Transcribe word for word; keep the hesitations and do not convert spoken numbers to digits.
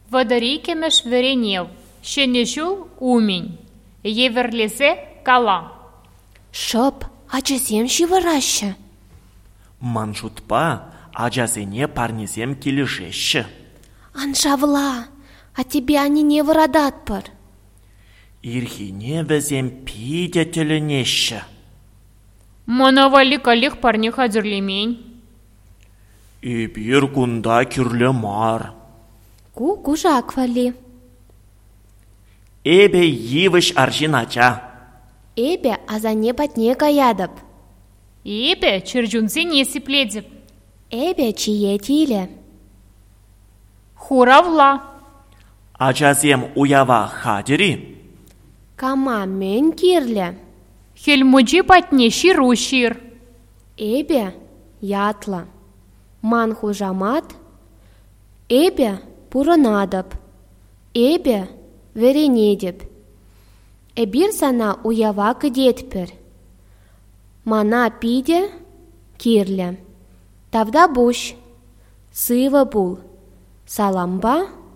Водорикемеш веренев, щенешул умень, еверлесе кала. Шып, ачасем шивыраща. Маншутпа ажасене парнесем келешеші. Аншавла, а тебе они не вырадатпыр. Ирхине візем пиде тілінеші. Манавали калих парни хадірлемень. Эбир кунда кюрлі мар. Ку кужак вали. Эбе йывыш аршин ача. Эбе азане батне каядып. Эбе чыржунсы несіпледіп. Эбе чие тиле. Хуравла. Ажасем уява хадири. Кама мен кирле. Хельмуджи патне ширу шир. Эбе ятла. Ман хужамат. Эбе пурынадып. Эбе веренедіп. Эбир сана уява кыдетпір. Мана пиде кирле. Тавда буш. Сыва бул. Саламба